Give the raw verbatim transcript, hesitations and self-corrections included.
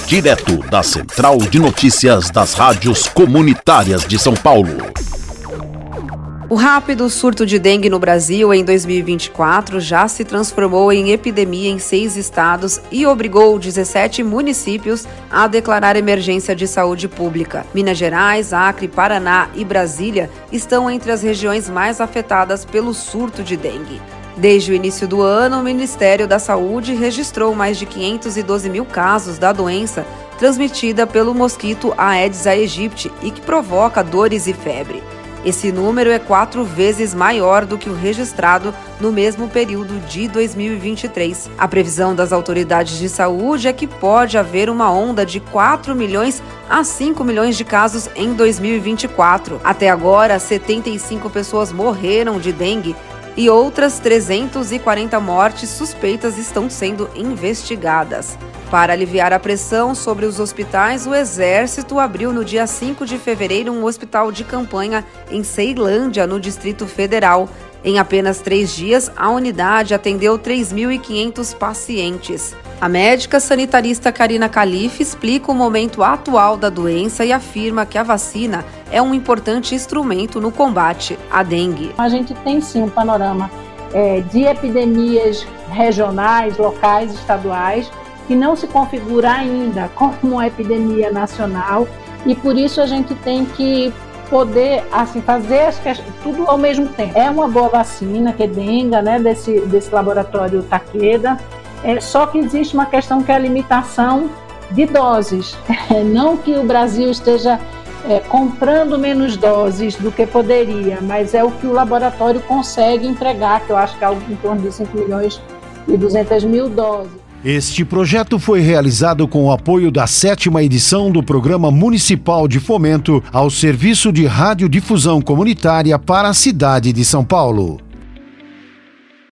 direto da Central de Notícias das Rádios Comunitárias de São Paulo. O rápido surto de dengue no Brasil em dois mil e vinte e quatro já se transformou em epidemia em seis estados e obrigou dezessete municípios a declarar emergência de saúde pública. Minas Gerais, Acre, Paraná e Brasília estão entre as regiões mais afetadas pelo surto de dengue. Desde o início do ano, o Ministério da Saúde registrou mais de quinhentos e doze mil casos da doença transmitida pelo mosquito Aedes aegypti e que provoca dores e febre. Esse número é quatro vezes maior do que o registrado no mesmo período de dois mil e vinte e três. A previsão das autoridades de saúde é que pode haver uma onda de quatro milhões a cinco milhões de casos em dois mil e vinte e quatro. Até agora, setenta e cinco pessoas morreram de dengue e outras trezentas e quarenta mortes suspeitas estão sendo investigadas. Para aliviar a pressão sobre os hospitais, o Exército abriu no dia cinco de fevereiro um hospital de campanha em Ceilândia, no Distrito Federal. Em apenas três dias, a unidade atendeu três mil e quinhentos pacientes. A médica sanitarista Karina Calife explica o momento atual da doença e afirma que a vacina é um importante instrumento no combate à dengue. A gente tem sim um panorama é, de epidemias regionais, locais, estaduais, que não se configura ainda como uma epidemia nacional e por isso a gente tem que poder assim, fazer as questões, tudo ao mesmo tempo. É uma boa vacina, que é dengue, né, desse, desse laboratório Takeda, é, só que existe uma questão que é a limitação de doses. É, não que o Brasil esteja é, comprando menos doses do que poderia, mas é o que o laboratório consegue entregar, que eu acho que é algo em torno de cinco milhões e duzentas mil doses. Este projeto foi realizado com o apoio da sétima edição do Programa Municipal de Fomento ao Serviço de Radiodifusão Comunitária para a cidade de São Paulo.